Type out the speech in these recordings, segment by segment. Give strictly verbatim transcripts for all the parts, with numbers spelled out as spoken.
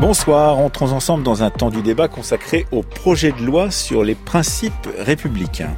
Bonsoir, entrons ensemble dans un temps du débat consacré au projet de loi sur les principes républicains.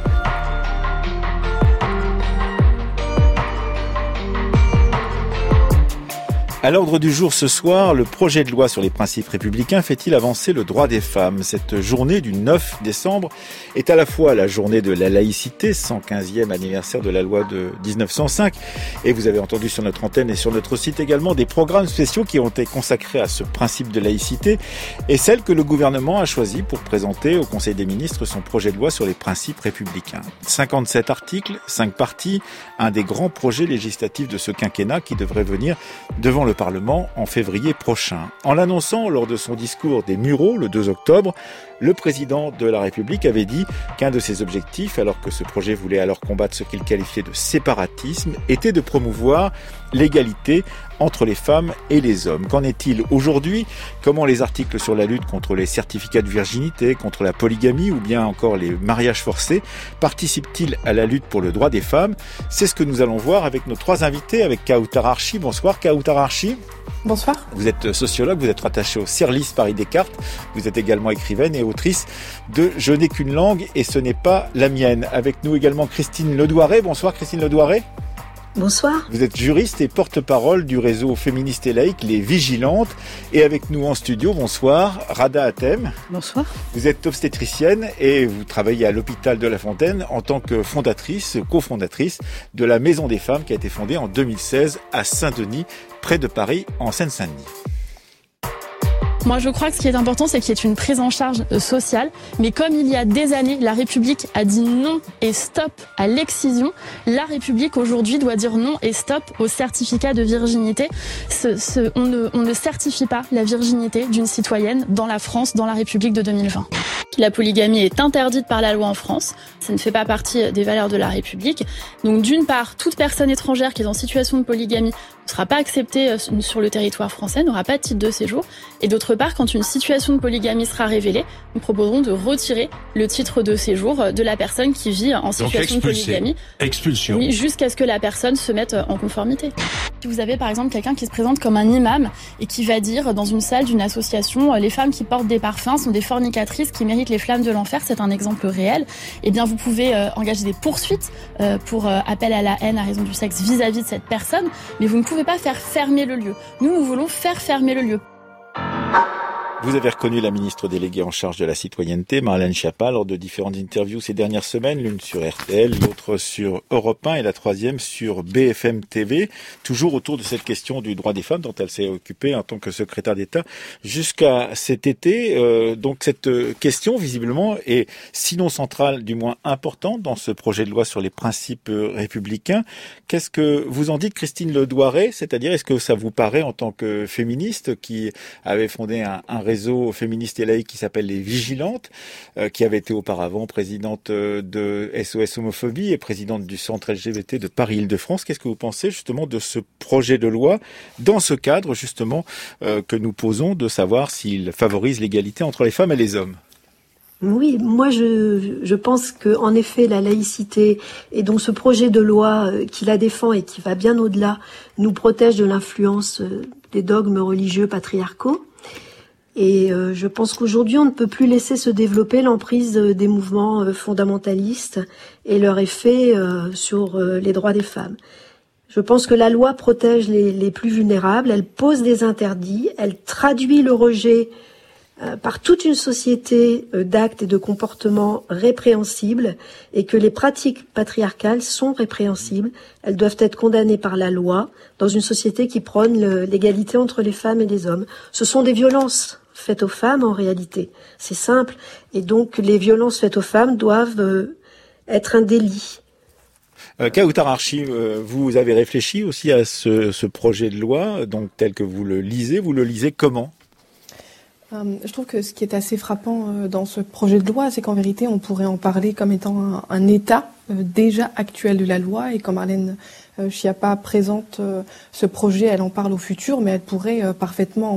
À l'ordre du jour ce soir, le projet de loi sur les principes républicains fait-il avancer le droit des femmes ? Cette journée du neuf décembre est à la fois la journée de la laïcité, cent quinzième anniversaire de la loi de dix-neuf cent cinq, et vous avez entendu sur notre antenne et sur notre site également des programmes spéciaux qui ont été consacrés à ce principe de laïcité, et celle que le gouvernement a choisi pour présenter au Conseil des ministres son projet de loi sur les principes républicains. cinquante-sept articles, cinq parties, un des grands projets législatifs de ce quinquennat qui devrait venir devant le le Parlement en février prochain. En l'annonçant lors de son discours des Mureaux le deux octobre, le président de la République avait dit qu'un de ses objectifs, alors que ce projet voulait alors combattre ce qu'il qualifiait de séparatisme, était de promouvoir l'égalité entre les femmes et les hommes. Qu'en est-il aujourd'hui ? Comment les articles sur la lutte contre les certificats de virginité, contre la polygamie ou bien encore les mariages forcés participent-ils à la lutte pour le droit des femmes ? C'est ce que nous allons voir avec nos trois invités, avec Kawthar Archi. Bonsoir Kawthar Archi. Bonsoir. Vous êtes sociologue, vous êtes rattaché au CIRLIS Paris Descartes, vous êtes également écrivaine et autrice de « Je n'ai qu'une langue et ce n'est pas la mienne ». Avec nous également Christine Ledouaré. Bonsoir Christine Ledouaré. Bonsoir. Vous êtes juriste et porte-parole du réseau féministe et laïque Les Vigilantes. Et avec nous en studio, bonsoir, Rada Hatem. Bonsoir. Vous êtes obstétricienne et vous travaillez à l'hôpital de La Fontaine en tant que fondatrice, cofondatrice de la Maison des Femmes qui a été fondée en deux mille seize à Saint-Denis, près de Paris, en Seine-Saint-Denis. Moi, je crois que ce qui est important, c'est qu'il y ait une prise en charge sociale. Mais comme il y a des années, la République a dit non et stop à l'excision, la République aujourd'hui doit dire non et stop au certificat de virginité. Ce, ce, on, ne, on ne certifie pas la virginité d'une citoyenne dans la France, dans la République de deux mille vingt. La polygamie est interdite par la loi en France. Ça ne fait pas partie des valeurs de la République. Donc d'une part, toute personne étrangère qui est en situation de polygamie ne sera pas acceptée sur le territoire français, n'aura pas de titre de séjour. Et d'autre part, quand une situation de polygamie sera révélée, nous proposerons de retirer le titre de séjour de la personne qui vit en situation de polygamie. Expulsion. Oui, jusqu'à ce que la personne se mette en conformité. Si vous avez par exemple quelqu'un qui se présente comme un imam et qui va dire dans une salle d'une association « Les femmes qui portent des parfums sont des fornicatrices qui méritent les flammes de l'enfer », c'est un exemple réel, eh bien vous pouvez euh, engager des poursuites euh, pour euh, appel à la haine à raison du sexe vis-à-vis de cette personne, mais vous ne pouvez pas faire fermer le lieu. Nous, nous voulons faire fermer le lieu. Vous avez reconnu la ministre déléguée en charge de la citoyenneté, Marlène Schiappa, lors de différentes interviews ces dernières semaines, l'une sur R T L, l'autre sur Europe un et la troisième sur B F M T V, toujours autour de cette question du droit des femmes dont elle s'est occupée en tant que secrétaire d'État jusqu'à cet été. Euh, donc cette question, visiblement, est sinon centrale, du moins importante dans ce projet de loi sur les principes républicains. Qu'est-ce que vous en dites, Christine Ledouaré ? C'est-à-dire, est-ce que ça vous paraît, en tant que féministe, qui avait fondé un, un réseau féministe et laïque qui s'appelle Les Vigilantes, euh, qui avait été auparavant présidente de S O S Homophobie et présidente du centre L G B T de Paris-Île-de-France. Qu'est-ce que vous pensez justement de ce projet de loi dans ce cadre justement euh, que nous posons, de savoir s'il favorise l'égalité entre les femmes et les hommes ? Oui, moi je, je pense que en effet la laïcité et donc ce projet de loi qui la défend et qui va bien au-delà nous protège de l'influence des dogmes religieux patriarcaux. Et euh, je pense qu'aujourd'hui, on ne peut plus laisser se développer l'emprise euh, des mouvements euh, fondamentalistes et leur effet euh, sur euh, les droits des femmes. Je pense que la loi protège les, les plus vulnérables, elle pose des interdits, elle traduit le rejet euh, par toute une société euh, d'actes et de comportements répréhensibles et que les pratiques patriarcales sont répréhensibles. Elles doivent être condamnées par la loi dans une société qui prône le, l'égalité entre les femmes et les hommes. Ce sont des violences faites aux femmes en réalité. C'est simple. Et donc les violences faites aux femmes doivent euh, être un délit. Euh, Kawthar Archi, euh, vous avez réfléchi aussi à ce, ce projet de loi, donc tel que vous le lisez. Vous le lisez comment ? Euh, je trouve que ce qui est assez frappant euh, dans ce projet de loi, c'est qu'en vérité, on pourrait en parler comme étant un, un état euh, déjà actuel de la loi. Et quand Marlène euh, Schiappa présente euh, ce projet, elle en parle au futur, mais elle pourrait euh, parfaitement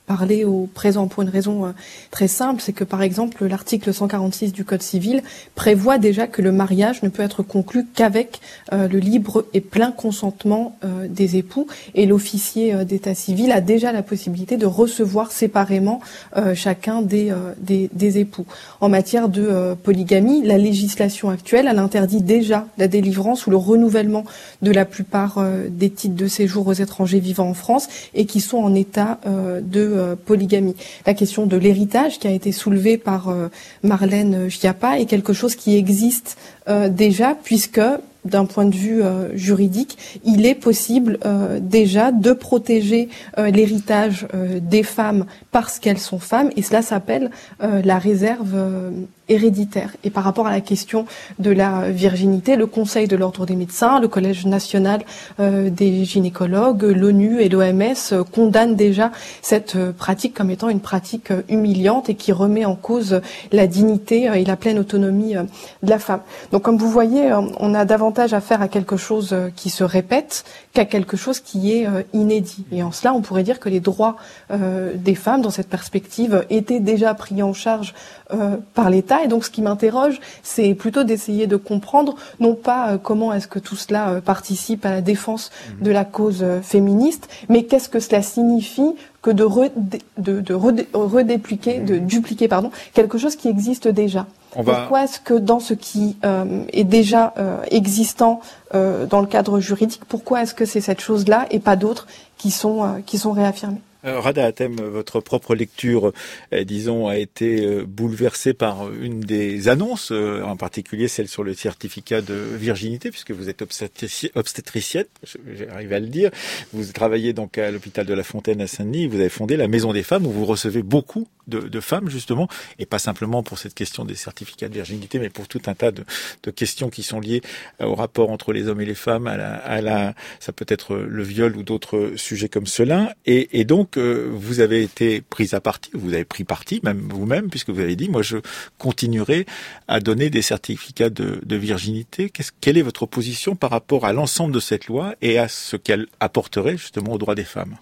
parler au présent pour une raison euh, très simple, c'est que par exemple l'article cent quarante-six du Code civil prévoit déjà que le mariage ne peut être conclu qu'avec euh, le libre et plein consentement euh, des époux, et l'officier euh, d'état civil a déjà la possibilité de recevoir séparément euh, chacun des, euh, des, des époux. En matière de euh, polygamie, la législation actuelle elle interdit déjà la délivrance ou le renouvellement de la plupart euh, des titres de séjour aux étrangers vivant en France et qui sont en état euh, de euh, polygamie. La question de l'héritage qui a été soulevée par euh, Marlène Schiappa est quelque chose qui existe euh, déjà, puisque d'un point de vue euh, juridique, il est possible euh, déjà de protéger euh, l'héritage euh, des femmes parce qu'elles sont femmes, et cela s'appelle euh, la réserve euh, héréditaire. Et par rapport à la question de la virginité, le Conseil de l'Ordre des médecins, le Collège national euh, des gynécologues, l'ONU et l'O M S euh, condamnent déjà cette euh, pratique comme étant une pratique euh, humiliante et qui remet en cause la dignité euh, et la pleine autonomie euh, de la femme. Donc comme vous voyez, euh, on a davantage à faire à quelque chose euh, qui se répète qu'à quelque chose qui est euh, inédit. Et en cela, on pourrait dire que les droits euh, des femmes, dans cette perspective, étaient déjà pris en charge euh, par l'État. Et donc, ce qui m'interroge, c'est plutôt d'essayer de comprendre, non pas euh, comment est-ce que tout cela euh, participe à la défense mmh. de la cause euh, féministe, mais qu'est-ce que cela signifie que de, redé, de, de redé, redépliquer, de dupliquer, pardon, quelque chose qui existe déjà. On va... Pourquoi est-ce que dans ce qui euh, est déjà euh, existant euh, dans le cadre juridique, pourquoi est-ce que c'est cette chose-là et pas d'autres qui sont euh, qui sont réaffirmées? Euh, Rada Hatem, votre propre lecture, euh, disons, a été euh, bouleversée par une des annonces, euh, en particulier celle sur le certificat de virginité, puisque vous êtes obstétrici- obstétricienne, j'arrive à le dire. Vous travaillez donc à l'hôpital de La Fontaine à Saint-Denis. Vous avez fondé la Maison des Femmes, où vous recevez beaucoup de, de femmes, justement, et pas simplement pour cette question des certificats de virginité, mais pour tout un tas de, de questions qui sont liées au rapport entre les hommes et les femmes, à la, à la, ça peut être le viol ou d'autres sujets comme cela. Et, et donc, euh, vous avez été prise à partie, vous avez pris parti, même vous-même, puisque vous avez dit, moi, je continuerai à donner des certificats de, de virginité. Qu'est-ce, quelle est votre position par rapport à l'ensemble de cette loi et à ce qu'elle apporterait, justement, aux droits des femmes?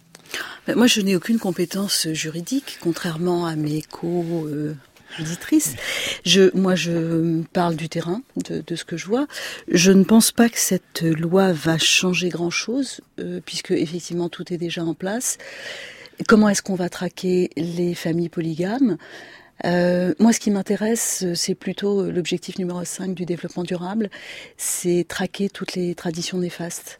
Moi, je n'ai aucune compétence juridique, contrairement à mes co-auditrices. Je, moi, je parle du terrain, de, de ce que je vois. Je ne pense pas que cette loi va changer grand-chose, euh, puisque effectivement tout est déjà en place. Comment est-ce qu'on va traquer les familles polygames ? Euh, moi, ce qui m'intéresse, c'est plutôt l'objectif numéro cinq du développement durable, c'est traquer toutes les traditions néfastes.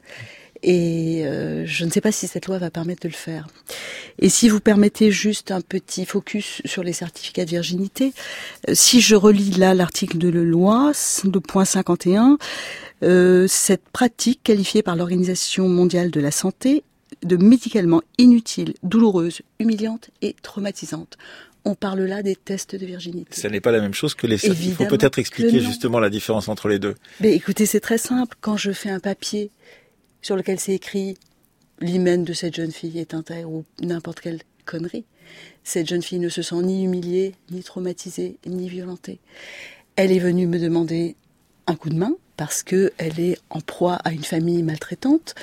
Et euh, je ne sais pas si cette loi va permettre de le faire. Et si vous permettez juste un petit focus sur les certificats de virginité, euh, si je relis là l'article de la loi, le point cinquante et un, euh, cette pratique qualifiée par l'Organisation mondiale de la santé de médicalement inutile, douloureuse, humiliante et traumatisante. On parle là des tests de virginité. Ça n'est pas la même chose que les certificats. Il faut peut-être expliquer justement la différence entre les deux. Mais écoutez, c'est très simple. Quand je fais un papier sur lequel c'est écrit « l'hymen de cette jeune fille est intègre » ou n'importe quelle connerie, cette jeune fille ne se sent ni humiliée, ni traumatisée, ni violentée. Elle est venue me demander un coup de main parce qu'elle est en proie à une famille maltraitante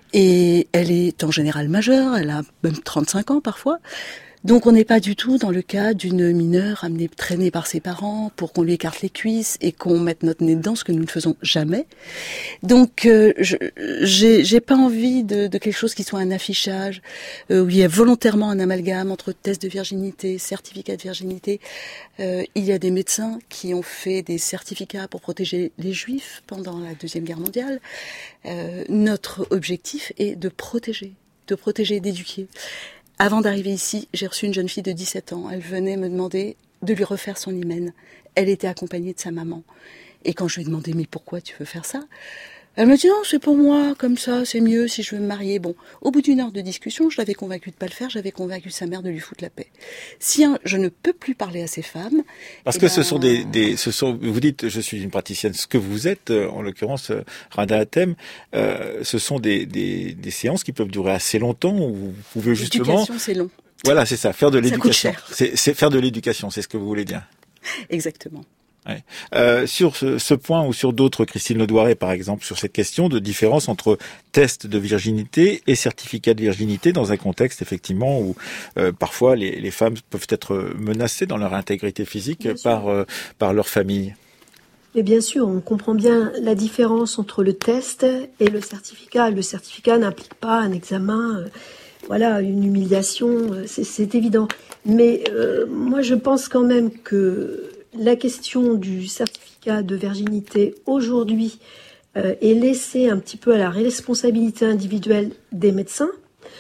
et elle est en général majeure, elle a même trente-cinq ans parfois. Donc on n'est pas du tout dans le cas d'une mineure amenée traînée par ses parents pour qu'on lui écarte les cuisses et qu'on mette notre nez dedans, ce que nous ne faisons jamais. Donc euh, je, j'ai, j'ai pas envie de, de quelque chose qui soit un affichage euh, où il y a volontairement un amalgame entre test de virginité, certificat de virginité. Euh, il y a des médecins qui ont fait des certificats pour protéger les Juifs pendant la Deuxième Guerre mondiale. Euh, notre objectif est de protéger, de protéger et d'éduquer. Avant d'arriver ici, j'ai reçu une jeune fille de dix-sept ans. Elle venait me demander de lui refaire son hymen. Elle était accompagnée de sa maman. Et quand je lui ai demandé « mais pourquoi tu veux faire ça ?» Elle m'a dit « non, c'est pour moi, comme ça, c'est mieux si je veux me marier ». Bon, au bout d'une heure de discussion, je l'avais convaincue de ne pas le faire, j'avais convaincu sa mère de lui foutre la paix. Si hein, je ne peux plus parler à ces femmes... Parce que ben... ce sont des, des... ce sont, vous dites « je suis une praticienne », ce que vous êtes, en l'occurrence, Rada Hatem, euh, ce sont des, des, des séances qui peuvent durer assez longtemps, où vous pouvez justement... L'éducation, c'est long. Voilà, c'est ça, faire de l'éducation. Ça coûte cher. C'est, c'est faire de l'éducation, c'est ce que vous voulez dire. Exactement. Ouais. Euh, sur ce, ce point ou sur d'autres, Christine Ledouaret par exemple, sur cette question de différence entre test de virginité et certificat de virginité dans un contexte effectivement où euh, parfois les, les femmes peuvent être menacées dans leur intégrité physique par, euh, par leur famille. Et bien sûr, on comprend bien la différence entre le test et le certificat. Le certificat n'implique pas un examen, euh, voilà, une humiliation, euh, c'est, c'est évident. Mais euh, moi je pense quand même que la question du certificat de virginité aujourd'hui euh, est laissée un petit peu à la responsabilité individuelle des médecins.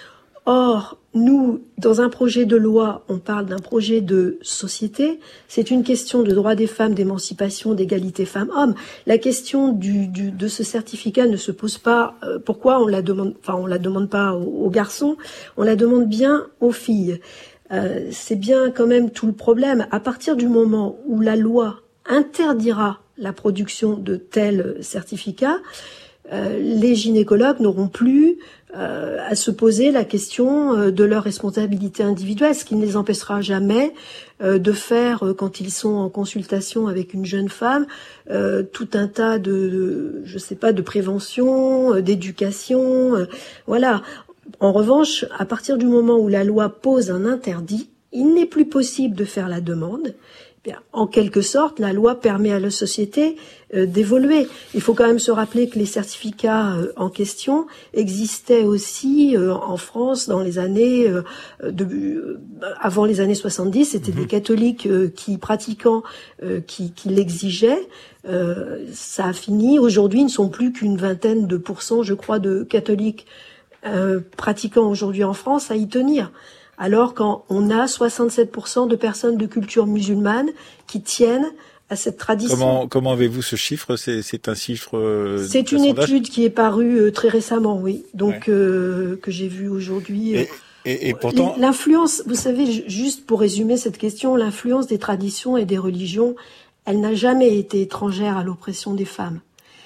Or, nous, dans un projet de loi, on parle d'un projet de société. C'est une question de droit des femmes, d'émancipation, d'égalité femmes-hommes. La question du, du, de ce certificat ne se pose pas. Euh, pourquoi on la demande, enfin, on la demande pas aux, aux garçons, on la demande bien aux filles. Euh, c'est bien quand même tout le problème. À partir du moment où la loi interdira la production de tels certificats, euh, les gynécologues n'auront plus euh, à se poser la question euh, de leur responsabilité individuelle, ce qui ne les empêchera jamais euh, de faire, euh, quand ils sont en consultation avec une jeune femme, euh, tout un tas de, de je sais pas, de prévention, euh, d'éducation, euh, voilà. En revanche, à partir du moment où la loi pose un interdit, il n'est plus possible de faire la demande. Bien, en quelque sorte, la loi permet à la société euh, d'évoluer. Il faut quand même se rappeler que les certificats euh, en question existaient aussi euh, en France dans les années euh, de, euh, avant les années soixante-dix. C'était mmh. des catholiques euh, qui pratiquant euh, qui, qui l'exigeaient. Euh, ça a fini. Aujourd'hui, ils ne sont plus qu'une vingtaine de pourcents, je crois, de catholiques Euh, pratiquant aujourd'hui en France à y tenir, alors qu'on a soixante-sept pour cent de personnes de culture musulmane qui tiennent à cette tradition. Comment, comment avez-vous ce chiffre ? C'est, c'est un chiffre euh, C'est une sondage étude qui est parue euh, très récemment, oui, donc ouais. euh, que j'ai vue aujourd'hui. Et, et, et pourtant, l'influence, vous savez, juste pour résumer cette question, l'influence des traditions et des religions, elle n'a jamais été étrangère à l'oppression des femmes.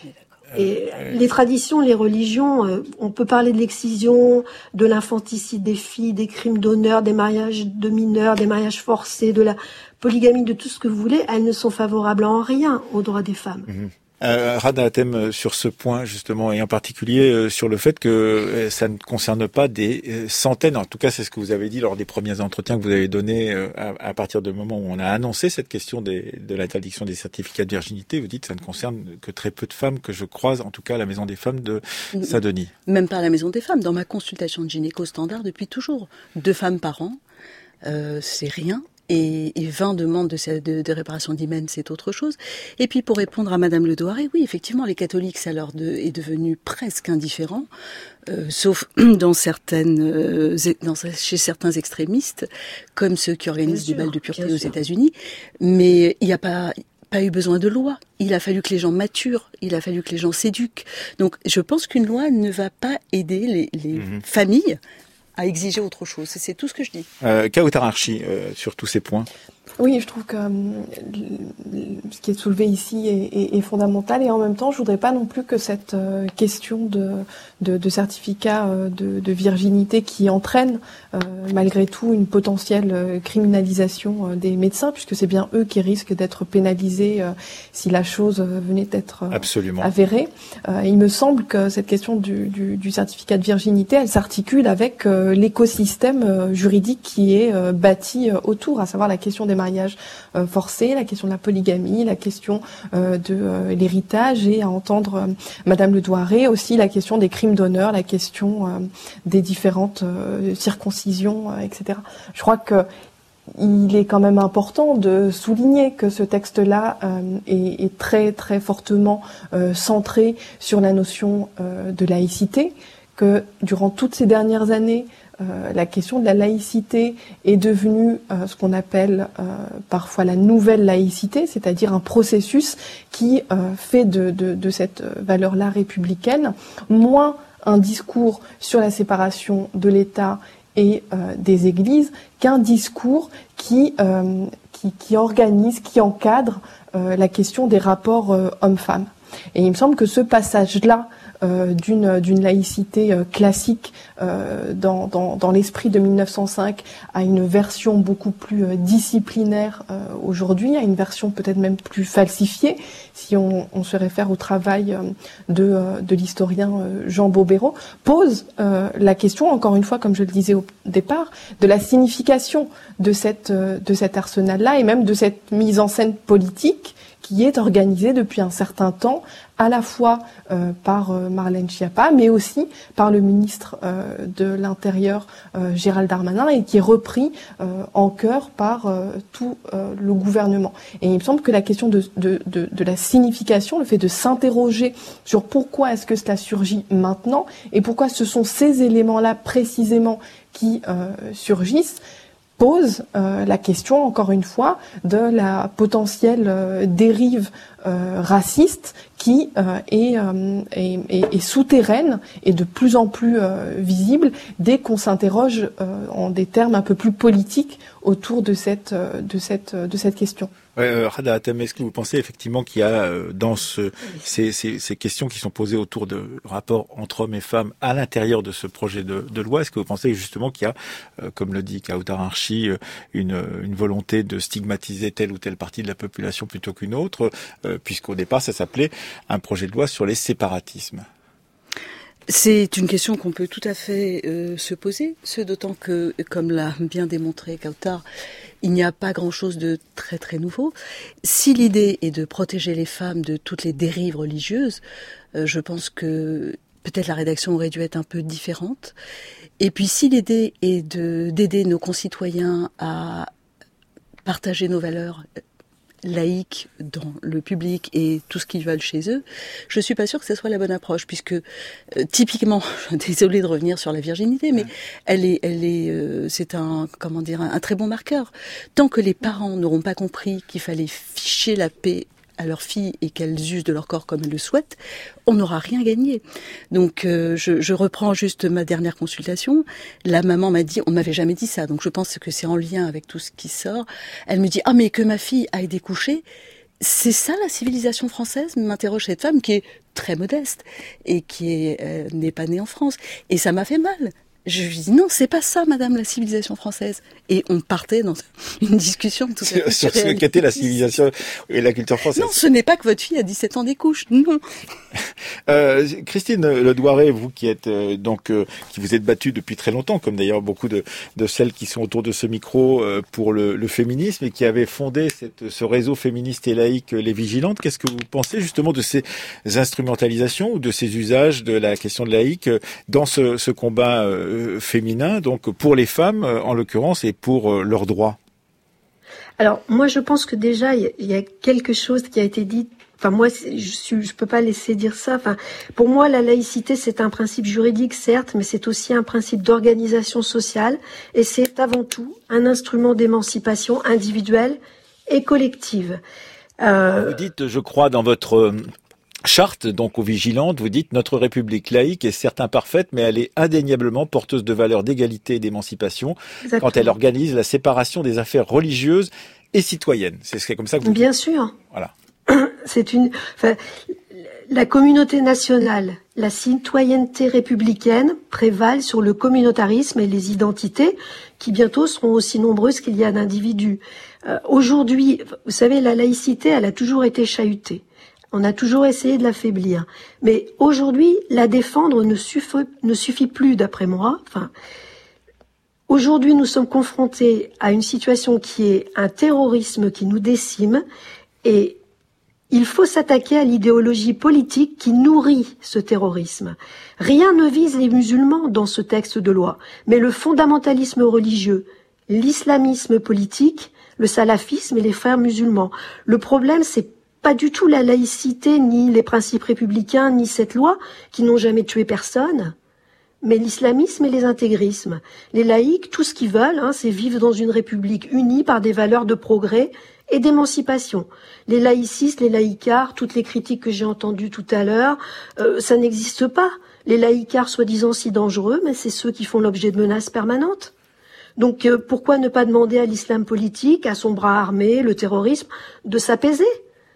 Et les traditions, les religions, euh, on peut parler de l'excision, de l'infanticide des filles, des crimes d'honneur, des mariages de mineurs, des mariages forcés, de la polygamie, de tout ce que vous voulez, elles ne sont favorables en rien aux droits des femmes. Mmh. Euh, Rada Hatem, sur ce point justement, et en particulier euh, sur le fait que euh, ça ne concerne pas des euh, centaines, en tout cas c'est ce que vous avez dit lors des premiers entretiens que vous avez donnés euh, à, à partir du moment où on a annoncé cette question des, de l'interdiction des certificats de virginité. Vous dites que ça ne concerne que très peu de femmes que je croise, en tout cas à la Maison des Femmes de Saint-Denis. Même pas à la Maison des Femmes, dans ma consultation de gynéco standard depuis toujours. Deux femmes par an, euh, c'est rien. Et, et vingt demandes de, de, de réparation d'hymen, c'est autre chose. Et puis pour répondre à Madame Ledouaret, oui, effectivement, les catholiques, ça leur de, est devenu presque indifférent, euh, sauf dans certaines, euh, dans, chez certains extrémistes, comme ceux qui organisent des balles de pureté aux États-Unis. Mais il n'y a pas... pas eu besoin de loi. Il a fallu que les gens maturent, il a fallu que les gens s'éduquent. Donc je pense qu'une loi ne va pas aider les, les mmh. familles à exiger autre chose. C'est tout ce que je dis. Euh, Kauthar Archi, euh, sur tous ces points. Oui, je trouve que euh, ce qui est soulevé ici est, est, est fondamental, et en même temps, je voudrais pas non plus que cette euh, question de, de, de certificat euh, de, de virginité qui entraîne euh, malgré tout une potentielle euh, criminalisation euh, des médecins, puisque c'est bien eux qui risquent d'être pénalisés euh, si la chose euh, venait d'être euh, avérée. Euh, il me semble que cette question du, du, du certificat de virginité, elle s'articule avec euh, l'écosystème euh, juridique qui est euh, bâti euh, autour, à savoir la question des mariage euh, forcé, la question de la polygamie, la question euh, de euh, l'héritage, et à entendre euh, Madame Ledouaret aussi la question des crimes d'honneur, la question euh, des différentes euh, circoncisions, euh, et cetera. Je crois que il est quand même important de souligner que ce texte-là euh, est, est très très fortement euh, centré sur la notion euh, de laïcité, que durant toutes ces dernières années, Euh, la question de la laïcité est devenue euh, ce qu'on appelle euh, parfois la nouvelle laïcité, c'est-à-dire un processus qui euh, fait de, de, de cette valeur-là républicaine moins un discours sur la séparation de l'État et euh, des églises qu'un discours qui, euh, qui, qui organise, qui encadre euh, la question des rapports euh, hommes-femmes. Et il me semble que ce passage-là euh, d'une d'une laïcité euh, classique euh, dans, dans dans l'esprit de mille neuf cent cinq à une version beaucoup plus euh, disciplinaire euh, aujourd'hui, à une version peut-être même plus falsifiée, si on, on se réfère au travail euh, de euh, de l'historien euh, Jean Bobéro, pose euh, la question, encore une fois, comme je le disais au départ, de la signification de cette euh, de cet arsenal-là et même de cette mise en scène politique qui est organisée depuis un certain temps, à la fois euh, par euh, Marlène Schiappa, mais aussi par le ministre euh, de l'Intérieur, euh, Gérald Darmanin, et qui est repris euh, en chœur par euh, tout euh, le gouvernement. Et il me semble que la question de, de, de, de la signification, le fait de s'interroger sur pourquoi est-ce que cela surgit maintenant, et pourquoi ce sont ces éléments-là précisément qui euh, surgissent, pose euh, la question, encore une fois, de la potentielle euh, dérive euh, raciste qui euh, est, euh, est, est, est souterraine et de plus en plus euh, visible dès qu'on s'interroge euh, en des termes un peu plus politiques autour de cette, euh, de cette, de cette question. Ouais, euh, Rada Hatem, est-ce que vous pensez effectivement qu'il y a euh, dans ce, ces, ces, ces questions qui sont posées autour de rapports entre hommes et femmes à l'intérieur de ce projet de, de loi, est-ce que vous pensez justement qu'il y a, euh, comme le dit Kautar Archi, euh, une, une volonté de stigmatiser telle ou telle partie de la population plutôt qu'une autre, euh, puisqu'au départ ça s'appelait un projet de loi sur les séparatismes? C'est une question qu'on peut tout à fait euh, se poser, ce d'autant que, comme l'a bien démontré Kautar, il n'y a pas grand-chose de très très nouveau. Si l'idée est de protéger les femmes de toutes les dérives religieuses, euh, je pense que peut-être la rédaction aurait dû être un peu différente. Et puis si l'idée est de d'aider nos concitoyens à partager nos valeurs laïques dans le public et tout ce qu'ils veulent chez eux, je suis pas sûre que ce soit la bonne approche, puisque euh, typiquement, je suis désolée de revenir sur la virginité, mais elle est, elle est, euh, c'est un, comment dire, un, un très bon marqueur. Tant que les parents n'auront pas compris qu'il fallait ficher la paix à leurs filles et qu'elles usent de leur corps comme elles le souhaitent, on n'aura rien gagné. Donc euh, je, je reprends juste ma dernière consultation. La maman m'a dit, on ne m'avait jamais dit ça, donc je pense que c'est en lien avec tout ce qui sort. Elle me dit, ah mais que ma fille aille découcher, c'est ça la civilisation française? M'interroge cette femme qui est très modeste et qui est, euh, n'est pas née en France. Et ça m'a fait mal. Je lui dis non, c'est pas ça, madame, la civilisation française. Et on partait dans une discussion tout à fait sur ce qu'était la civilisation et la culture française. Non, ce n'est pas que votre fille a dix-sept ans découche, non. Euh, Christine Ledouaret, vous qui êtes euh, donc euh, qui vous êtes battue depuis très longtemps, comme d'ailleurs beaucoup de, de celles qui sont autour de ce micro euh, pour le, le féminisme et qui avaient fondé cette, ce réseau féministe et laïque euh, Les Vigilantes. Qu'est-ce que vous pensez justement de ces instrumentalisations ou de ces usages de la question de laïque euh, dans ce, ce combat euh, féminin, donc pour les femmes en l'occurrence et pour leurs droits? Alors moi je pense que déjà il y, y a quelque chose qui a été dit. Enfin moi je suis, je peux pas laisser dire ça. Enfin pour moi la laïcité c'est un principe juridique certes, mais c'est aussi un principe d'organisation sociale et c'est avant tout un instrument d'émancipation individuelle et collective. Euh... Vous dites, je crois, dans votre charte, donc aux Vigilantes, vous dites « Notre République laïque est certes imparfaite, mais elle est indéniablement porteuse de valeurs d'égalité et d'émancipation quand elle organise la séparation des affaires religieuses et citoyennes. » C'est comme ça que vous Bien dites. sûr. Voilà. C'est une... Enfin, la communauté nationale, la citoyenneté républicaine prévalent sur le communautarisme et les identités qui bientôt seront aussi nombreuses qu'il y a d'individus. Euh, aujourd'hui, vous savez, la laïcité, elle a toujours été chahutée. On a toujours essayé de l'affaiblir. Mais aujourd'hui, la défendre ne suffit, ne suffit plus, d'après moi. Enfin, aujourd'hui, nous sommes confrontés à une situation qui est un terrorisme qui nous décime et il faut s'attaquer à l'idéologie politique qui nourrit ce terrorisme. Rien ne vise les musulmans dans ce texte de loi, mais le fondamentalisme religieux, l'islamisme politique, le salafisme et les frères musulmans. Le problème, c'est pas du tout la laïcité, ni les principes républicains, ni cette loi, qui n'ont jamais tué personne, mais l'islamisme et les intégrismes. Les laïcs, tout ce qu'ils veulent, hein, c'est vivre dans une république unie par des valeurs de progrès et d'émancipation. Les laïcistes, les laïcards, toutes les critiques que j'ai entendues tout à l'heure, euh, ça n'existe pas. Les laïcards soi-disant si dangereux, mais c'est ceux qui font l'objet de menaces permanentes. Donc euh, pourquoi ne pas demander à l'islam politique, à son bras armé, le terrorisme, de s'apaiser ?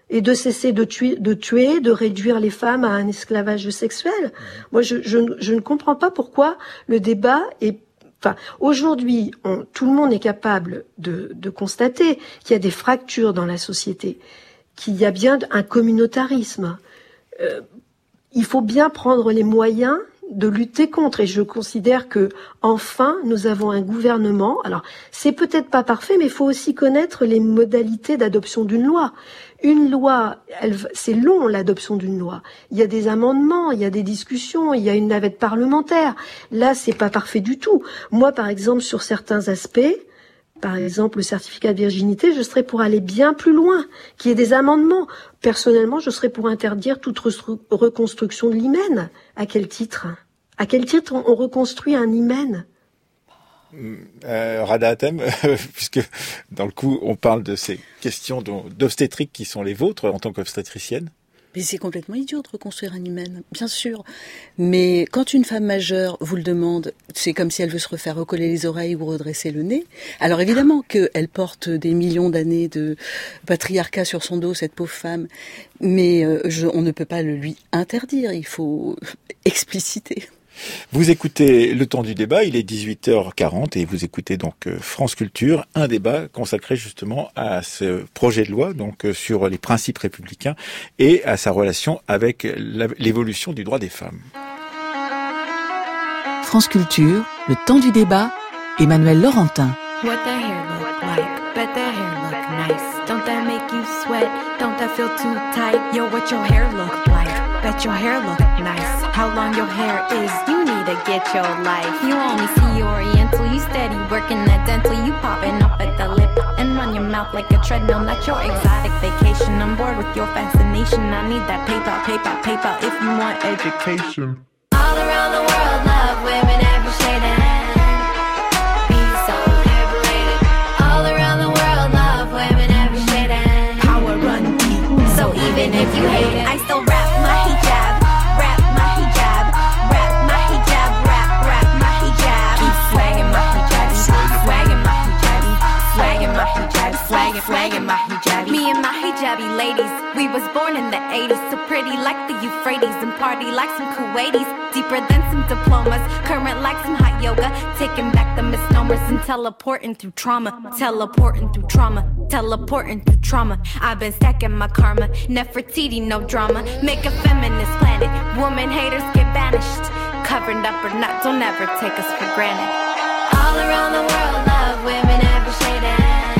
et de cesser de tuer, de tuer, de réduire les femmes à un esclavage sexuel. Moi, je, je, je ne comprends pas pourquoi le débat est... Enfin, aujourd'hui, on, tout le monde est capable de, de constater qu'il y a des fractures dans la société, qu'il y a bien un communautarisme. Euh, il faut bien prendre les moyens de lutter contre. Et je considère que, enfin, nous avons un gouvernement. Alors, c'est peut-être pas parfait, mais il faut aussi connaître les modalités d'adoption d'une loi. Une loi, elle, c'est long, l'adoption d'une loi. Il y a des amendements, il y a des discussions, il y a une navette parlementaire. Là, c'est pas parfait du tout. Moi, par exemple, sur certains aspects, par exemple, le certificat de virginité, je serais pour aller bien plus loin, qu'il y ait des amendements. Personnellement, je serais pour interdire toute reconstruction de l'hymen. À quel titre? À quel titre on reconstruit un hymen? Euh, Rada Hatem, puisque dans le coup, on parle de ces questions d'obstétrique qui sont les vôtres en tant qu'obstétricienne. Mais c'est complètement idiot de reconstruire un hymen, bien sûr. Mais quand une femme majeure vous le demande, c'est comme si elle veut se refaire recoller les oreilles ou redresser le nez. Alors évidemment qu'elle porte des millions d'années de patriarcat sur son dos, cette pauvre femme. Mais euh, je, on ne peut pas le lui interdire, il faut expliciter. Vous écoutez Le Temps du débat, il est dix-huit heures quarante et vous écoutez donc France Culture, un débat consacré justement à ce projet de loi, donc sur les principes républicains et à sa relation avec l'évolution du droit des femmes. France Culture, Le Temps du débat, Emmanuel Laurentin. What the hair look like? Bet the hair look nice. Don't that make you sweat? Don't that feel too tight? Yo, what your hair look like? Bet your hair look nice. How long your hair is? You need to get your life. You only see Oriental. You steady working that dental. You popping up at the lip and run your mouth like a treadmill. Not your exotic vacation. I'm bored with your fascination. I need that PayPal, PayPal, PayPal. If you want education. All around the world, love women every shade and be so liberated. All around the world, love women every shade and power run deep. So even if you hate it, I still rap my hijab, rap my hijab, rap my hijab, rap, rap my hijab. Keep swagging my hijab, swagging my hijab, swagging my hijab, swagging, swagging my hijab. Me and my hijabi ladies, we was born in the eighties, so pretty like the Euphrates and party like some Kuwaitis, deeper than some diplomas, current like some hot yoga, taking back the misnomers and teleporting through trauma, teleporting through trauma, teleporting through trauma. I've been stacking my karma, Nefertiti, no drama, make a feminist planet, woman haters get banished, covered up or not, don't ever take us for granted. All around the world, love women every shade and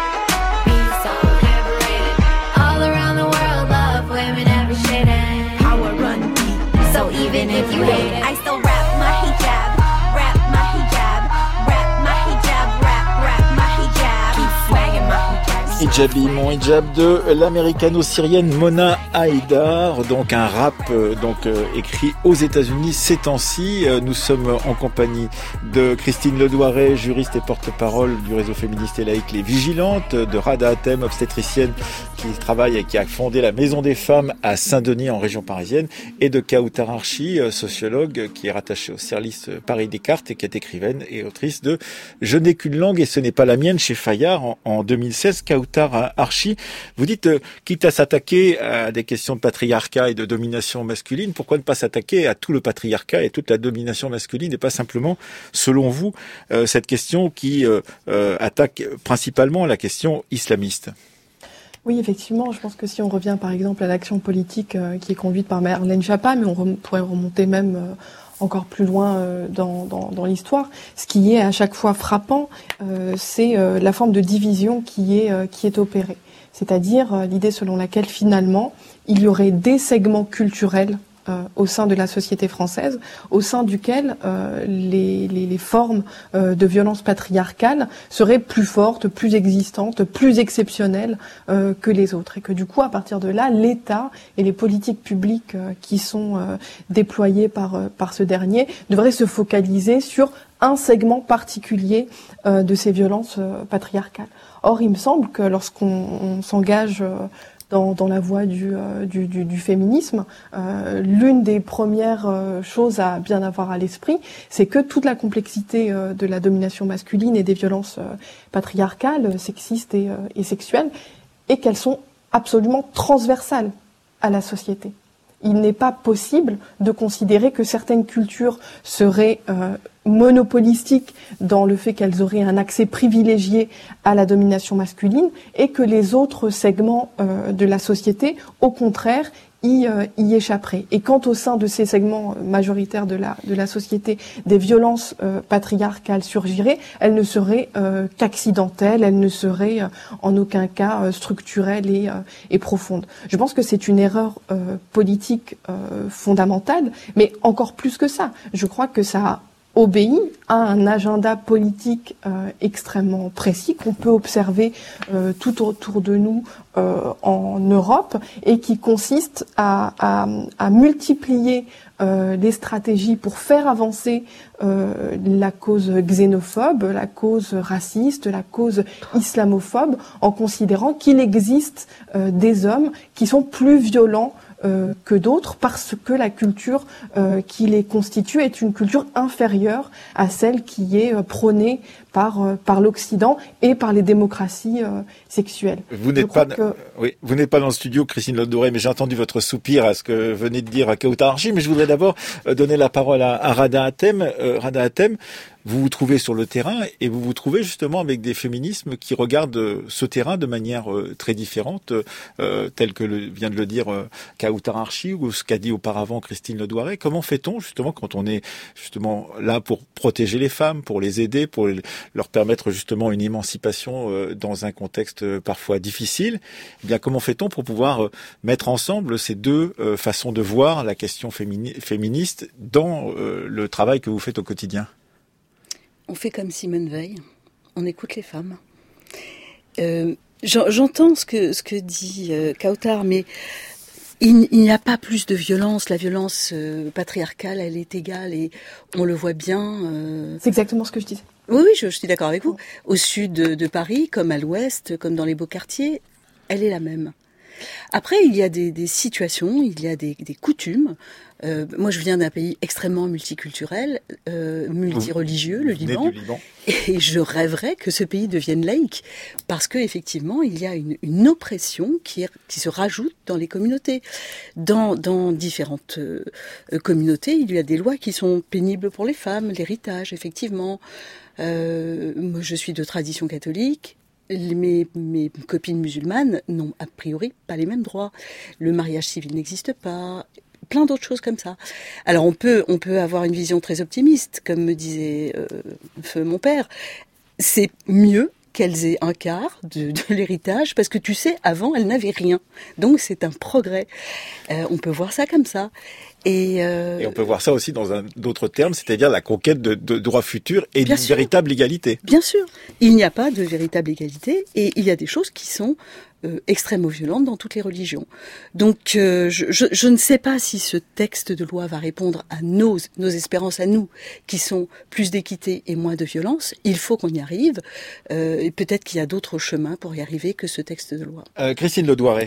be so liberated. All around the world, love women every shade and power run deep. So even if you hate it, I still rap my hijab, rap my hijab, rap my hijab, rap, rap my hijab. Keep swagging my hijab. Hijabi, mon hijab de l'américano-syrienne Mona Haïdar, donc un rap euh, donc euh, écrit aux États-Unis ces temps-ci. Euh, nous sommes en compagnie de Christine Ledouaret, juriste et porte-parole du réseau féministe et laïque Les Vigilantes, de Rada Hatem, obstétricienne qui travaille et qui a fondé la Maison des Femmes à Saint-Denis en région parisienne, et de Kautar Archi, sociologue qui est rattachée au service Paris Descartes et qui est écrivaine et autrice de Je n'ai qu'une langue et ce n'est pas la mienne chez Fayard en, en deux mille seize. Kautar Archi, vous dites, euh, quitte à s'attaquer à des questions de patriarcat et de domination masculine, pourquoi ne pas s'attaquer à tout le patriarcat et toute la domination masculine et pas simplement, selon vous, euh, cette question qui euh, euh, attaque principalement la question islamiste? Oui, effectivement, je pense que si on revient par exemple à l'action politique euh, qui est conduite par Marlène Schiappa, mais on rem- pourrait remonter même euh, encore plus loin euh, dans, dans, dans l'histoire, ce qui est à chaque fois frappant, euh, c'est euh, la forme de division qui est, euh, qui est opérée. C'est-à-dire euh, l'idée selon laquelle finalement il y aurait des segments culturels Euh, au sein de la société française, au sein duquel euh, les, les, les formes euh, de violence patriarcale seraient plus fortes, plus existantes, plus exceptionnelles euh, que les autres. Et que du coup, à partir de là, l'État et les politiques publiques euh, qui sont euh, déployées par, euh, par ce dernier devraient se focaliser sur un segment particulier euh, de ces violences euh, patriarcales. Or, il me semble que lorsqu'on on s'engage euh, Dans, dans la voie du, euh, du, du, du féminisme, euh, l'une des premières euh, choses à bien avoir à l'esprit, c'est que toute la complexité euh, de la domination masculine et des violences euh, patriarcales, sexistes et, euh, et sexuelles, et qu'elles sont absolument transversal à la société. Il n'est pas possible de considérer que certaines cultures seraient euh, monopolistiques dans le fait qu'elles auraient un accès privilégié à la domination masculine et que les autres segments euh, de la société, au contraire, y, euh, y échapperaient. Et quant au sein de ces segments majoritaires de la, de la société, des violences euh, patriarcales surgiraient, elles ne seraient euh, qu'accidentelles, elles ne seraient euh, en aucun cas euh, structurelles et, euh, et profondes. Je pense que c'est une erreur euh, politique euh, fondamentale, mais encore plus que ça. Je crois que ça obéit à un agenda politique euh, extrêmement précis qu'on peut observer euh, tout autour de nous euh, en Europe et qui consiste à, à, à multiplier euh, les stratégies pour faire avancer euh, la cause xénophobe, la cause raciste, la cause islamophobe, en considérant qu'il existe euh, des hommes qui sont plus violents Euh, que d'autres parce que la culture euh, qui les constitue est une culture inférieure à celle qui est euh, prônée par euh, par l'Occident et par les démocraties euh, sexuelles. Vous n'êtes pas que... oui, vous n'êtes pas dans le studio, Christine Lodoré, mais j'ai entendu votre soupir à ce que venait de dire Kauthar Archi, mais je voudrais d'abord euh, donner la parole à, à Rada Hatem. Euh, Rada Hatem, vous vous trouvez sur le terrain et vous vous trouvez justement avec des féminismes qui regardent ce terrain de manière euh, très différente, euh, tel que le, vient de le dire euh, Kauthar Archi ou ce qu'a dit auparavant Christine Lodoré. Comment fait-on justement quand on est justement là pour protéger les femmes, pour les aider, pour leur permettre justement une émancipation euh, dans un contexte euh, parfois difficile? Eh bien, comment fait-on pour pouvoir euh, mettre ensemble ces deux euh, façons de voir la question fémini- féministe dans euh, le travail que vous faites au quotidien? On fait comme Simone Veil, on écoute les femmes. Euh, j'entends ce que, ce que dit euh, Kauthar, mais il, il n'y a pas plus de violence. La violence euh, patriarcale, elle est égale et on le voit bien. Euh... C'est exactement ce que je disais. Oui, oui, je, je suis d'accord avec vous. Au sud de, de Paris, comme à l'ouest, comme dans les beaux quartiers, elle est la même. Après, il y a des, des situations, il y a des, des coutumes. Euh, moi, je viens d'un pays extrêmement multiculturel, euh, multireligieux, le Liban, Liban, et je rêverais que ce pays devienne laïque, parce que effectivement, il y a une, une oppression qui, est, qui se rajoute dans les communautés. Dans, dans différentes euh, communautés, il y a des lois qui sont pénibles pour les femmes, l'héritage, effectivement. Euh, moi, je suis de tradition catholique. Mes, mes copines musulmanes n'ont a priori pas les mêmes droits. Le mariage civil n'existe pas. Plein d'autres choses comme ça. Alors on peut, on peut avoir une vision très optimiste, comme me disait euh, feu mon père. C'est mieux qu'elles aient un quart de, de l'héritage, parce que tu sais, avant, elles n'avaient rien. Donc c'est un progrès. Euh, on peut voir ça comme ça. Et, euh... et on peut voir ça aussi dans un, d'autres termes, c'est-à-dire la conquête de, de droits futurs et d'une véritable égalité. Bien sûr, il n'y a pas de véritable égalité et il y a des choses qui sont euh, extrêmement violentes dans toutes les religions. Donc euh, je, je, je ne sais pas si ce texte de loi va répondre à nos, nos espérances à nous, qui sont plus d'équité et moins de violence. Il faut qu'on y arrive euh, et peut-être qu'il y a d'autres chemins pour y arriver que ce texte de loi. Euh, Christine Lodoré.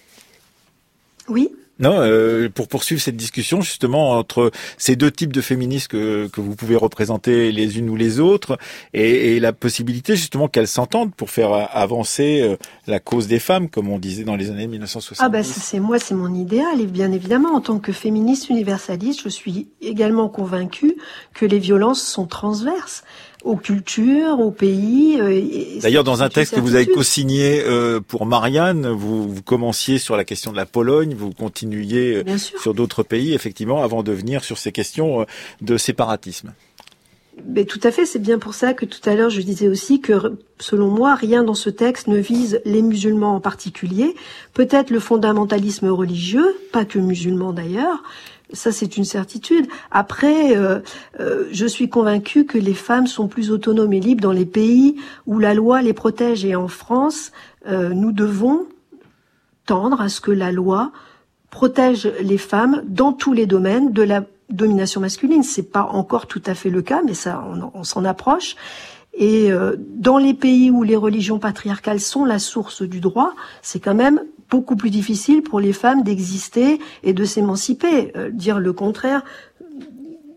Oui. Non, euh, pour poursuivre cette discussion justement entre ces deux types de féministes que, que vous pouvez représenter les unes ou les autres et, et la possibilité justement qu'elles s'entendent pour faire avancer la cause des femmes, comme on disait dans les années mille neuf cent soixante-dix. Ah ben c'est moi, c'est mon idéal et bien évidemment en tant que féministe universaliste, je suis également convaincue que les violences sont transverses aux cultures, aux pays. Euh, D'ailleurs, dans un texte que vous avez co-signé euh, pour Marianne, vous, vous commenciez sur la question de la Pologne, vous continuiez euh, sur d'autres pays, effectivement, avant de venir sur ces questions euh, de séparatisme. Mais tout à fait, c'est bien pour ça que tout à l'heure je disais aussi que, selon moi, rien dans ce texte ne vise les musulmans en particulier. Peut-être le fondamentalisme religieux, pas que musulmans d'ailleurs. Ça, c'est une certitude. Après, euh, euh, je suis convaincue que les femmes sont plus autonomes et libres dans les pays où la loi les protège. Et en France, euh, nous devons tendre à ce que la loi protège les femmes dans tous les domaines de la domination masculine. C'est pas encore tout à fait le cas, mais ça, on, on s'en approche. Et euh, dans les pays où les religions patriarcales sont la source du droit, c'est quand même beaucoup plus difficile pour les femmes d'exister et de s'émanciper. Euh, dire le contraire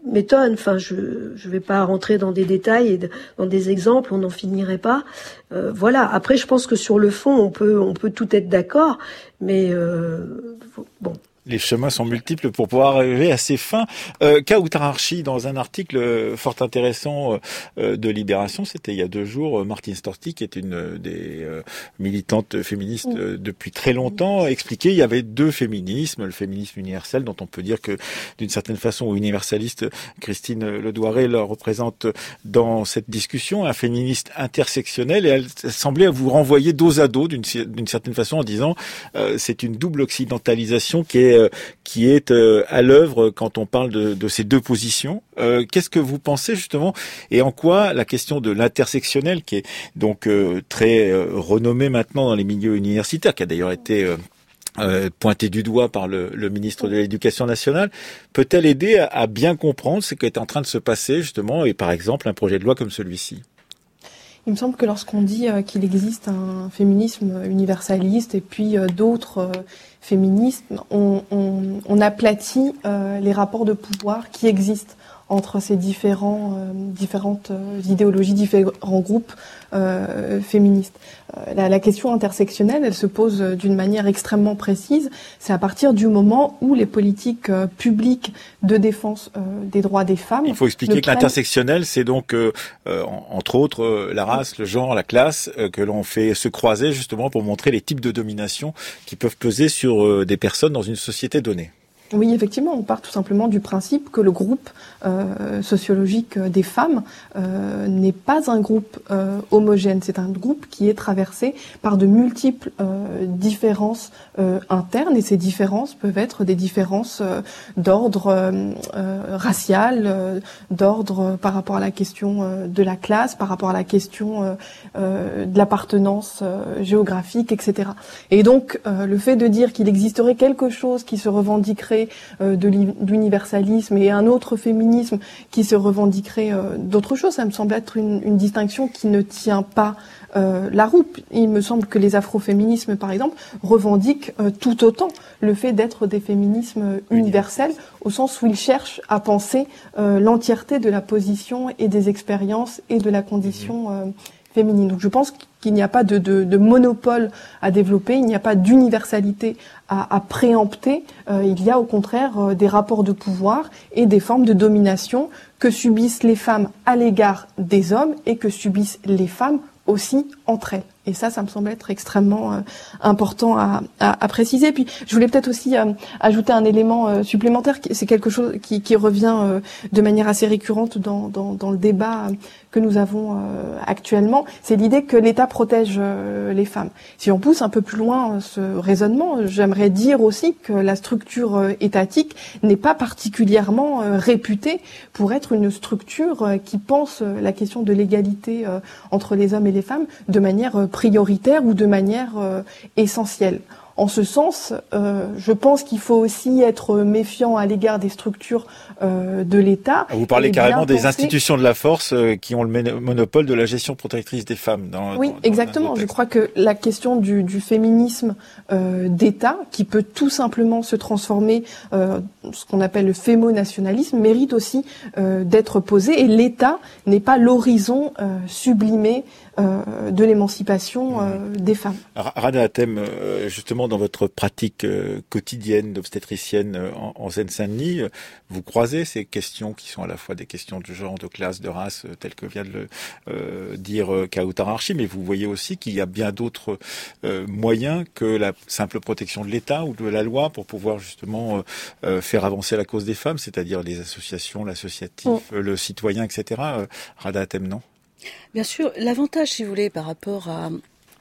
m'étonne. Enfin, je je vais pas rentrer dans des détails et dans des exemples, on n'en finirait pas. Euh, voilà. Après, je pense que sur le fond, on peut on peut tout être d'accord, mais euh, bon. Les chemins sont multiples pour pouvoir arriver à ces fins. Euh, Kawthar Archi, dans un article fort intéressant euh, de Libération, c'était il y a deux jours, Martine Storti, qui est une des euh, militantes féministes euh, depuis très longtemps, expliquait qu'il y avait deux féminismes, le féminisme universel, dont on peut dire que d'une certaine façon, universaliste, Christine Ledouaré le représente dans cette discussion, un féministe intersectionnel, et elle semblait vous renvoyer dos à dos d'une, d'une certaine façon en disant euh, c'est une double occidentalisation qui est qui est euh, à l'œuvre quand on parle de, de ces deux positions. Euh, qu'est-ce que vous pensez justement, et en quoi la question de l'intersectionnel, qui est donc euh, très euh, renommée maintenant dans les milieux universitaires, qui a d'ailleurs été euh, euh, pointée du doigt par le, le ministre de l'Éducation nationale, peut-elle aider à, à bien comprendre ce qui est en train de se passer justement, et par exemple un projet de loi comme celui-ci? Il me semble que lorsqu'on dit euh, qu'il existe un féminisme universaliste et puis euh, d'autres euh, féminismes, on, on, on aplatit euh, les rapports de pouvoir qui existent entre ces différents, euh, différentes euh, idéologies, différents groupes euh, féministes. Euh, la, la question intersectionnelle, elle se pose d'une manière extrêmement précise. C'est à partir du moment où les politiques euh, publiques de défense euh, des droits des femmes... Il faut expliquer que prennent... l'intersectionnel, c'est donc, euh, euh, entre autres, euh, la race, le genre, la classe, euh, que l'on fait se croiser justement pour montrer les types de domination qui peuvent peser sur euh, des personnes dans une société donnée. Oui, effectivement, on part tout simplement du principe que le groupe euh, sociologique des femmes euh, n'est pas un groupe euh, homogène. C'est un groupe qui est traversé par de multiples euh, différences euh, internes, et ces différences peuvent être des différences euh, d'ordre euh, euh, racial, euh, d'ordre par rapport à la question euh, de la classe, par rapport à la question euh, euh, de l'appartenance euh, géographique, et cetera. Et donc, euh, le fait de dire qu'il existerait quelque chose qui se revendiquerait de l'universalisme et un autre féminisme qui se revendiquerait d'autres choses, ça me semble être une, une distinction qui ne tient pas euh, la route. Il me semble que les afroféminismes, par exemple, revendiquent euh, tout autant le fait d'être des féminismes universels, au sens où ils cherchent à penser euh, l'entièreté de la position et des expériences et de la condition euh, féminine. Donc je pense qu'il n'y a pas de, de, de monopole à développer, il n'y a pas d'universalité à, à préempter, euh, il y a au contraire euh, des rapports de pouvoir et des formes de domination que subissent les femmes à l'égard des hommes et que subissent les femmes aussi entre elles. Et ça, ça me semble être extrêmement euh, important à, à, à préciser. Puis, je voulais peut-être aussi euh, ajouter un élément euh, supplémentaire. C'est quelque chose qui, qui revient euh, de manière assez récurrente dans, dans, dans le débat que nous avons euh, actuellement. C'est l'idée que l'État protège euh, les femmes. Si on pousse un peu plus loin euh, ce raisonnement, j'aimerais dire aussi que la structure euh, étatique n'est pas particulièrement euh, réputée pour être une structure euh, qui pense euh, la question de l'égalité euh, entre les hommes et les femmes de manière euh, prioritaire ou de manière euh, essentielle. En ce sens, euh, je pense qu'il faut aussi être méfiant à l'égard des structures euh, de l'État. Vous parlez carrément des penser... institutions de la force euh, qui ont le monopole de la gestion protectrice des femmes. Dans, oui, dans, dans, exactement. dans je crois que la question du, du féminisme euh, d'État, qui peut tout simplement se transformer, euh, ce qu'on appelle le fémonationalisme, mérite aussi euh, d'être posée. Et l'État n'est pas l'horizon euh, sublimé euh, de l'émancipation euh, des femmes. Rada Hatem, euh, justement, dans votre pratique euh, quotidienne d'obstétricienne euh, en, en Seine-Saint-Denis, euh, vous croisez ces questions qui sont à la fois des questions de genre, de classe, de race, euh, telles que vient de le euh, dire euh, Kawthar Archi, mais vous voyez aussi qu'il y a bien d'autres euh, moyens que la simple protection de l'État ou de la loi pour pouvoir justement euh, euh, faire avancer la cause des femmes, c'est-à-dire les associations, l'associatif, oh. euh, le citoyen, et cetera. Euh, Rada Hatem, non ? Bien sûr, l'avantage, si vous voulez, par rapport à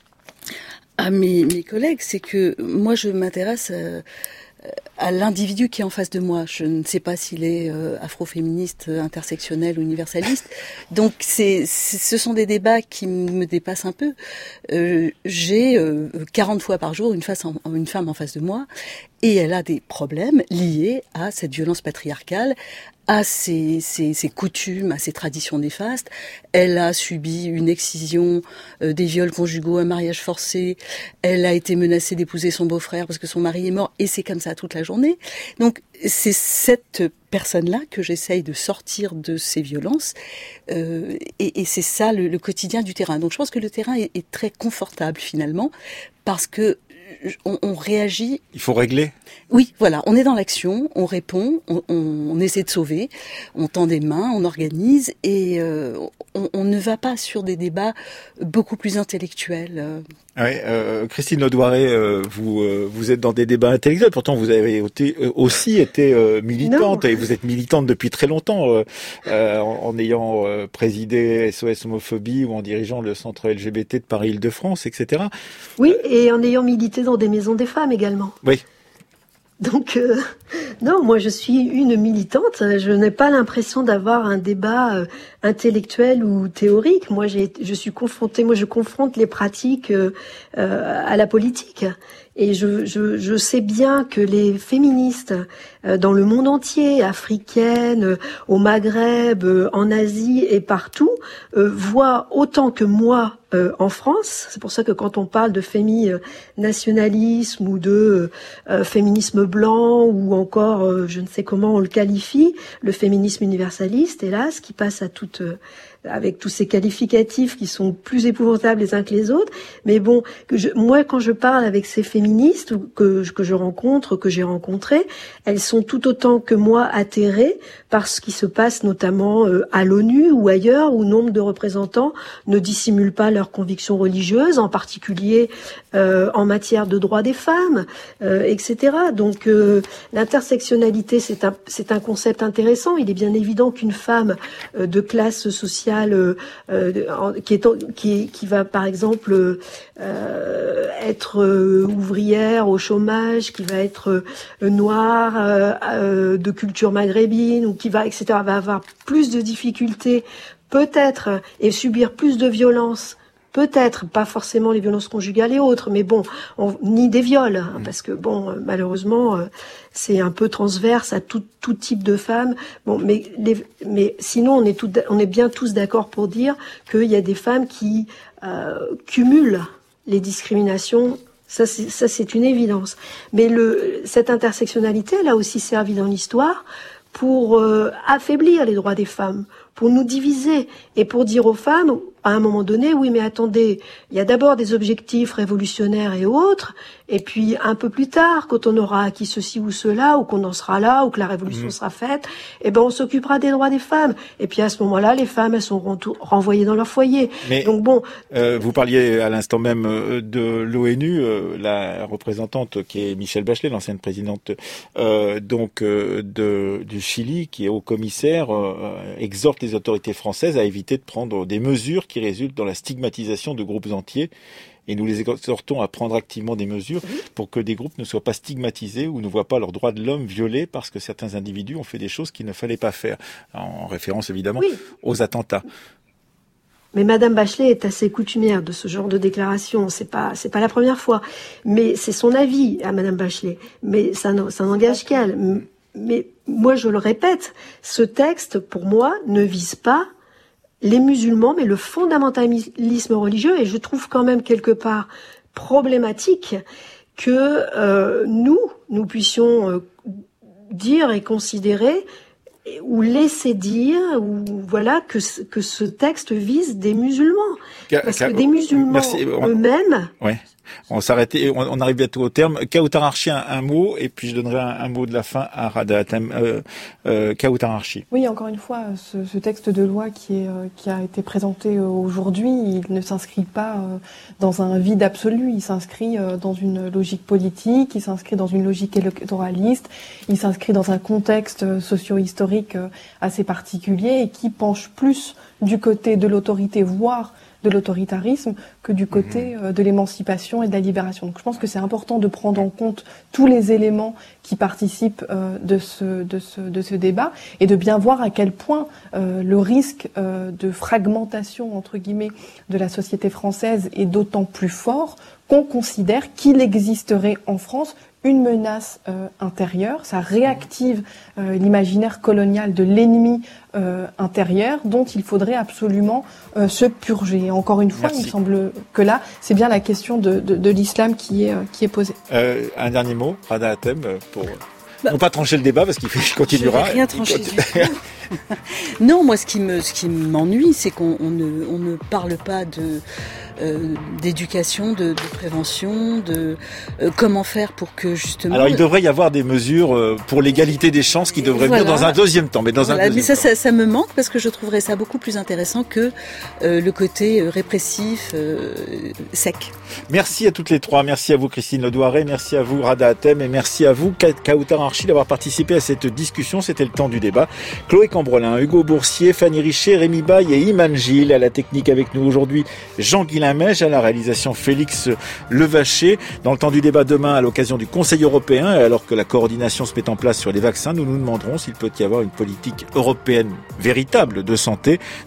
à mes, mes collègues, c'est que moi je m'intéresse à, à l'individu qui est en face de moi. Je ne sais pas s'il est euh, afroféministe, intersectionnel ou universaliste. Donc c'est, c'est, ce sont des débats qui me dépassent un peu. Euh, j'ai euh, quarante fois par jour une, face en, une femme en face de moi et elle a des problèmes liés à cette violence patriarcale, à ses, ses, ses coutumes, à ses traditions néfastes. Elle a subi une excision, euh, des viols conjugaux, un mariage forcé. Elle a été menacée d'épouser son beau-frère parce que son mari est mort, et c'est comme ça toute la journée. Donc c'est cette personne-là que j'essaye de sortir de ces violences, euh, et, et c'est ça le, le quotidien du terrain. Donc je pense que le terrain est, est très confortable finalement, parce que on, on réagit. Il faut régler. Oui, voilà, on est dans l'action, on répond, on, on, on essaie de sauver, on tend des mains, on organise, et euh, on, on ne va pas sur des débats beaucoup plus intellectuels. Oui, euh, Christine Audouaré, euh, vous euh, vous êtes dans des débats intellectuels. Pourtant, vous avez été, euh, aussi été euh, militante, non. Et vous êtes militante depuis très longtemps, euh, euh, en, en ayant euh, présidé S O S Homophobie ou en dirigeant le centre L G B T de Paris-Île-de-France, et cetera. Oui, et en ayant milité dans des maisons des femmes également. Oui. Donc, euh, non, moi je suis une militante, je n'ai pas l'impression d'avoir un débat euh, intellectuel ou théorique. Moi, j'ai, je suis confrontée, moi je confronte les pratiques euh, euh, à la politique. Et je, je, je sais bien que les féministes euh, dans le monde entier, africaines, euh, au Maghreb, euh, en Asie et partout, euh, voient autant que moi euh, en France. C'est pour ça que quand on parle de féminationalisme ou de euh, féminisme blanc ou encore, euh, je ne sais comment on le qualifie, le féminisme universaliste, hélas, qui passe à toute... Euh, avec tous ces qualificatifs qui sont plus épouvantables les uns que les autres. Mais bon, que je, moi, quand je parle avec ces féministes que, que je rencontre, que j'ai rencontrées, elles sont tout autant que moi atterrées par ce qui se passe notamment euh, à l'ONU ou ailleurs, où nombre de représentants ne dissimulent pas leurs convictions religieuses, en particulier euh, en matière de droits des femmes, euh, et cetera. Donc, euh, l'intersectionnalité, c'est un, c'est un concept intéressant. Il est bien évident qu'une femme euh, de classe sociale Euh, euh, qui, est, qui, qui va par exemple euh, être euh, ouvrière au chômage, qui va être euh, noire, euh, euh, de culture maghrébine, ou qui va, et cetera, va avoir plus de difficultés peut-être et subir plus de violences. Peut-être, pas forcément les violences conjugales et autres, mais bon, on, ni des viols, hein, parce que bon, malheureusement, euh, c'est un peu transverse à tout, tout type de femmes. Bon, mais, les, mais sinon, on est, tout, on est bien tous d'accord pour dire qu'il y a des femmes qui euh, cumulent les discriminations. Ça, c'est, ça, c'est une évidence. Mais le, cette intersectionnalité, elle a aussi servi dans l'histoire pour euh, affaiblir les droits des femmes, pour nous diviser et pour dire aux femmes, à un moment donné, oui, mais attendez, il y a d'abord des objectifs révolutionnaires et autres, et puis un peu plus tard, quand on aura acquis ceci ou cela, ou qu'on en sera là, ou que la révolution mmh. sera faite, eh ben on s'occupera des droits des femmes. Et puis à ce moment-là, les femmes, elles sont renvoyées dans leur foyer. Mais, donc bon, euh, vous parliez à l'instant même de l'ONU, euh, la représentante qui est Michelle Bachelet, l'ancienne présidente euh, donc euh, de du Chili, qui est haut commissaire, euh, exhorte les autorités françaises à éviter de prendre des mesures qui résultent dans la stigmatisation de groupes entiers. Et nous les exhortons à prendre activement des mesures pour que des groupes ne soient pas stigmatisés ou ne voient pas leurs droits de l'homme violés parce que certains individus ont fait des choses qu'il ne fallait pas faire. En référence évidemment oui. aux attentats. Mais Madame Bachelet est assez coutumière de ce genre de déclaration. C'est pas, c'est pas la première fois. Mais c'est son avis à Madame Bachelet. Mais ça, ça n'engage qu'elle. Mais moi, je le répète, ce texte, pour moi, ne vise pas les musulmans, mais le fondamentalisme religieux, et je trouve quand même quelque part problématique que euh, nous, nous puissions euh, dire et considérer ou laisser dire, ou voilà, que que ce texte vise des musulmans, parce que des musulmans Merci. eux-mêmes. Ouais. On s'arrêtait, on, on arrive bientôt au terme. Kautar Archi, un, un mot, et puis je donnerai un, un mot de la fin à Rada Hatem. Euh, euh, Kautar Archi. Oui, encore une fois, ce, ce texte de loi qui, est, euh, qui a été présenté euh, aujourd'hui, il ne s'inscrit pas euh, dans un vide absolu. Il s'inscrit euh, dans une logique politique, il s'inscrit dans une logique électoraliste, il s'inscrit dans un contexte euh, socio-historique euh, assez particulier et qui penche plus du côté de l'autorité, voire de l'autoritarisme, que du côté euh, de l'émancipation et de la libération. Donc je pense que c'est important de prendre en compte tous les éléments qui participent euh, de ce de ce de ce débat et de bien voir à quel point euh, le risque euh, de fragmentation entre guillemets de la société française est d'autant plus fort qu'on considère qu'il existerait en France une menace euh, intérieure, ça réactive euh, l'imaginaire colonial de l'ennemi euh, intérieur dont il faudrait absolument euh, se purger. Et encore une fois, Merci. Il me semble que là, c'est bien la question de, de, de l'islam qui est, euh, qui est posée. Euh, un dernier mot, Rada Hatem, pour... bah, on va pas trancher le débat parce qu'il continuera. Je vais rien trancher du tout. Non, moi, ce qui me, ce qui m'ennuie, c'est qu'on on ne, on ne parle pas de euh, d'éducation, de, de prévention, de euh, comment faire pour que justement. Alors, il devrait y avoir des mesures euh, pour l'égalité des chances qui devraient voilà. venir dans un deuxième temps, mais dans voilà, un deuxième mais ça, temps. Ça, ça me manque parce que je trouverais ça beaucoup plus intéressant que euh, le côté euh, répressif, euh, sec. Merci à toutes les trois. Merci à vous, Christine Ledouaré. Merci à vous, Rada Hatem, et merci à vous, Kautar Archi, d'avoir participé à cette discussion. C'était le temps du débat. Chloé Cambrelin, Hugo Boursier, Fanny Richer, Rémi Baille et Iman Gilles. À la technique avec nous aujourd'hui, Jean-Guilain Mège, à la réalisation Félix Levaché. Dans le temps du débat demain, à l'occasion du Conseil européen, et alors que la coordination se met en place sur les vaccins, nous nous demanderons s'il peut y avoir une politique européenne véritable de santé.